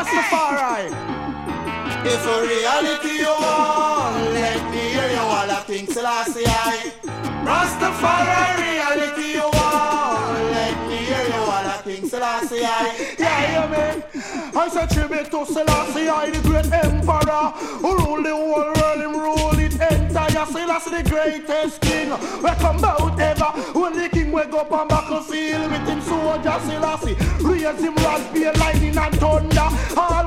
Rastafari. If a reality you want, let me hear you all the things Selassie I. Rastafari reality you want, let me hear you all the things Selassie I. Yeah, man. I say tribute to Selassie I, the great emperor who rule the whole world, him rule it entire. Selassie the greatest king, we come out ever. When the king wake up on battlefield with him soldier Selassie, raise him rod, be lightning and thunder.